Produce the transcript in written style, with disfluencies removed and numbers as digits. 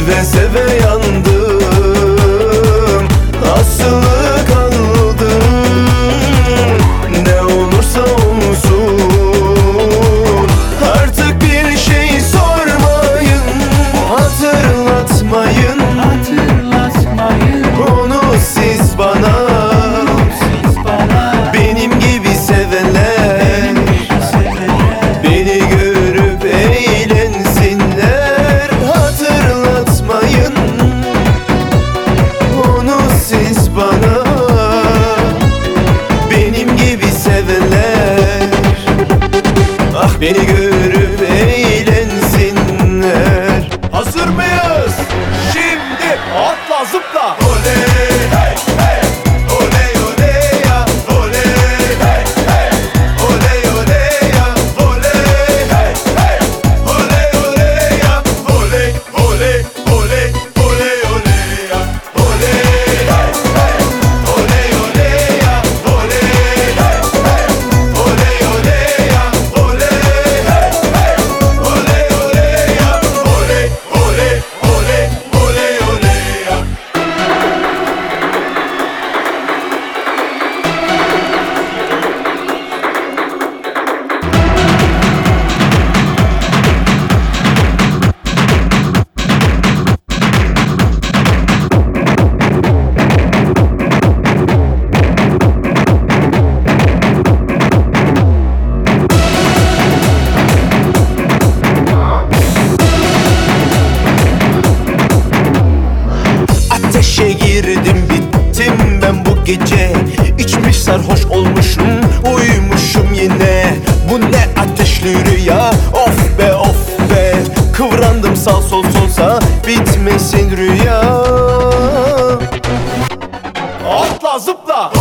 Seve seve yandım, asılı kaldım. Ne olursa olsun artık bir şey sormayın, hatırlatmayın. Onu siz bana, benim gibi sevenler, beni görüp eğlensinler. Hatırlatmayın onu siz bana, benim gibi sevenler. Ah, beni görüp eğlensinler. Hazır mıyız? Şimdi atla zıpla. Oley hey hey, oley oley ya, oley hey hey, oley oley ya, oley hey hey, oley oley ya, oley oley oley oley oley ya, oley hey hey, oley oley ya, oley hey hey, oley oley ya, oley hey hey, oley oley ya, oley oley oley oley oley ya. Ateşe girdim, bittim ben bu gece. İçmiş sarhoş olmuşum, uyumuşum yine. Bu ne ateşli rüya, of be of be. Kıvrandım sağ sol solsa, bitmesin rüya. Atla zıpla.